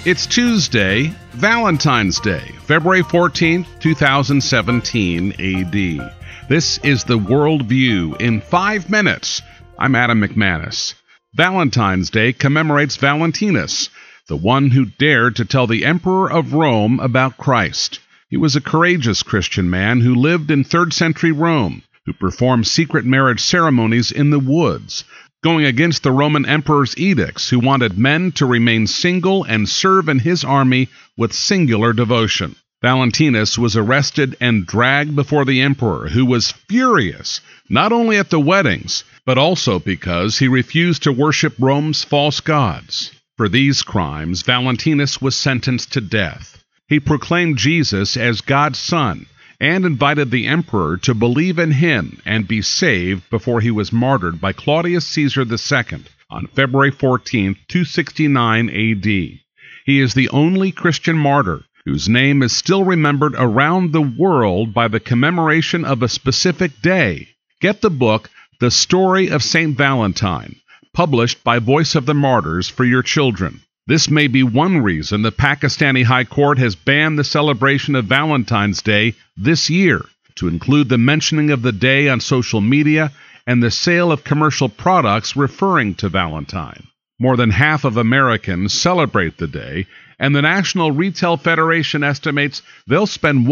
It's Tuesday, Valentine's Day, February 14th, 2017 AD. This is the World View in 5 minutes. I'm Adam McManus. Valentine's Day commemorates Valentinus, the one who dared to tell the Emperor of Rome about Christ. He was a courageous Christian man who lived in 3rd century Rome, who performed secret marriage ceremonies in the woods, going against the Roman emperor's edicts, who wanted men to remain single and serve in his army with singular devotion. Valentinus was arrested and dragged before the emperor, who was furious, not only at the weddings, but also because he refused to worship Rome's false gods. For these crimes, Valentinus was sentenced to death. He proclaimed Jesus as God's Son, and invited the emperor to believe in him and be saved before he was martyred by Claudius Caesar II on February 14, 269 A.D. He is the only Christian martyr whose name is still remembered around the world by the commemoration of a specific day. Get the book, The Story of St. Valentine, published by Voice of the Martyrs, for your children. This may be one reason the Pakistani High Court has banned the celebration of Valentine's Day this year, to include the mentioning of the day on social media and the sale of commercial products referring to Valentine. More than half of Americans celebrate the day, and the National Retail Federation estimates they'll spend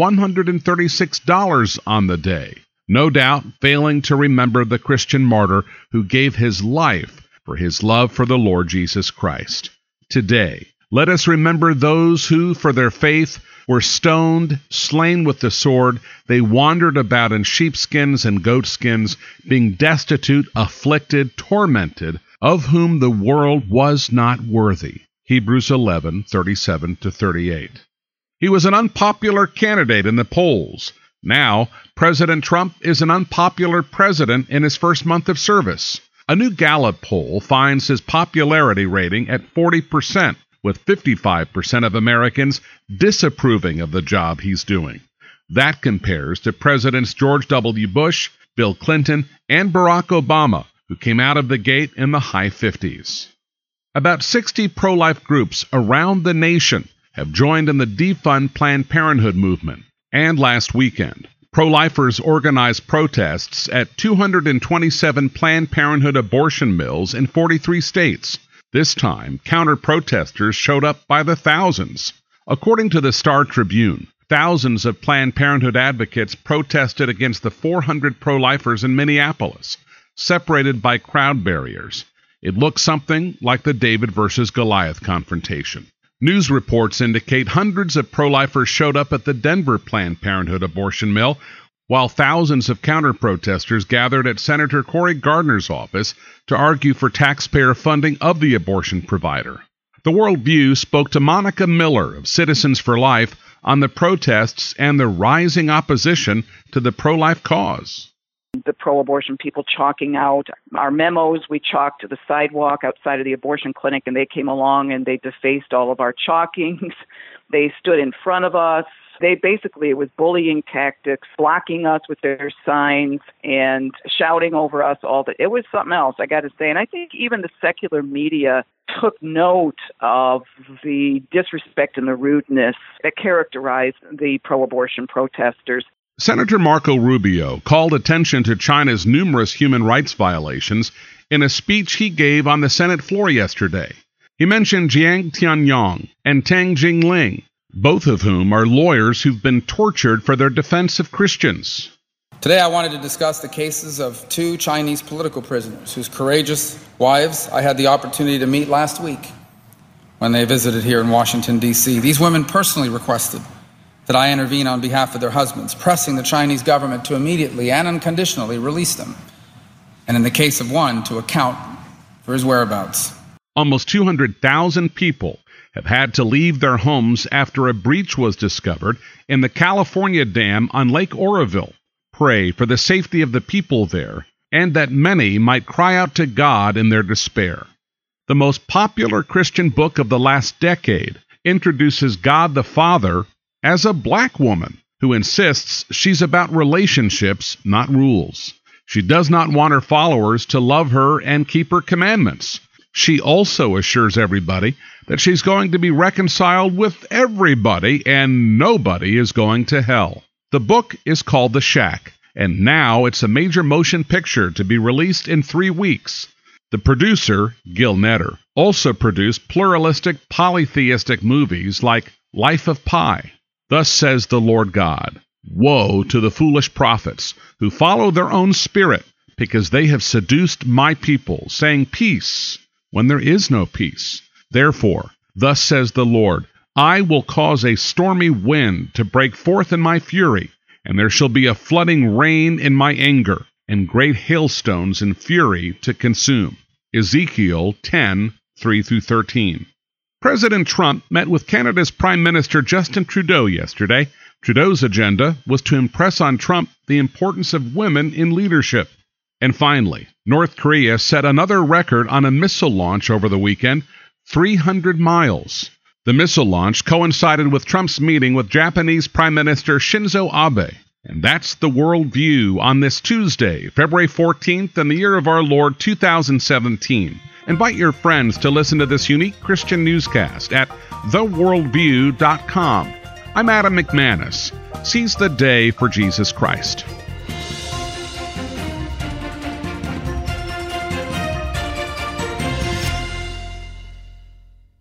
$136 on the day, no doubt failing to remember the Christian martyr who gave his life for his love for the Lord Jesus Christ. Today, let us remember those who, for their faith, were stoned, slain with the sword. They wandered about in sheepskins and goatskins, being destitute, afflicted, tormented, of whom the world was not worthy. Hebrews 11:37-38. He was an unpopular candidate in the polls. Now, President Trump is an unpopular president in his first month of service. A new Gallup poll finds his popularity rating at 40%, with 55% of Americans disapproving of the job he's doing. That compares to Presidents George W. Bush, Bill Clinton, and Barack Obama, who came out of the gate in the high 50s. About 60 pro-life groups around the nation have joined in the defund Planned Parenthood movement. And last weekend, pro-lifers organized protests at 227 Planned Parenthood abortion mills in 43 states. This time, counter-protesters showed up by the thousands. According to the Star Tribune, thousands of Planned Parenthood advocates protested against the 400 pro-lifers in Minneapolis, separated by crowd barriers. It looked something like the David versus Goliath confrontation. News reports indicate hundreds of pro-lifers showed up at the Denver Planned Parenthood abortion mill, while thousands of counter-protesters gathered at Senator Cory Gardner's office to argue for taxpayer funding of the abortion provider. The World View spoke to Monica Miller of Citizens for Life on the protests and the rising opposition to the pro-life cause. The pro-abortion people chalking out our memos. We chalked to the sidewalk outside of the abortion clinic, and they came along and they defaced all of our chalkings. They stood in front of us. It was bullying tactics, blocking us with their signs and shouting over us all. It was something else, I got to say. And I think even the secular media took note of the disrespect and the rudeness that characterized the pro-abortion protesters. Senator Marco Rubio called attention to China's numerous human rights violations in a speech he gave on the Senate floor yesterday. He mentioned Jiang Tianyong and Tang Jingling, both of whom are lawyers who've been tortured for their defense of Christians. Today I wanted to discuss the cases of 2 Chinese political prisoners whose courageous wives I had the opportunity to meet last week when they visited here in Washington, D.C. These women personally requested that I intervene on behalf of their husbands, pressing the Chinese government to immediately and unconditionally release them, and in the case of one, to account for his whereabouts. Almost 200,000 people have had to leave their homes after a breach was discovered in the California dam on Lake Oroville. Pray for the safety of the people there, and that many might cry out to God in their despair. The most popular Christian book of the last decade introduces God the Father as a black woman who insists she's about relationships, not rules. She does not want her followers to love her and keep her commandments. She also assures everybody that she's going to be reconciled with everybody and nobody is going to hell. The book is called The Shack, and now it's a major motion picture to be released in 3 weeks. The producer, Gil Netter, also produced pluralistic, polytheistic movies like Life of Pi. Thus says the Lord God, "Woe to the foolish prophets who follow their own spirit, because they have seduced my people, saying peace, when there is no peace. Therefore, thus says the Lord, I will cause a stormy wind to break forth in my fury, and there shall be a flooding rain in my anger, and great hailstones in fury to consume." Ezekiel 10:3-13. President Trump met with Canada's Prime Minister Justin Trudeau yesterday. Trudeau's agenda was to impress on Trump the importance of women in leadership. And finally, North Korea set another record on a missile launch over the weekend, 300 miles. The missile launch coincided with Trump's meeting with Japanese Prime Minister Shinzo Abe. And that's the World View on this Tuesday, February 14th, in the year of our Lord 2017. Invite your friends to listen to this unique Christian newscast at theworldview.com. I'm Adam McManus. Seize the day for Jesus Christ.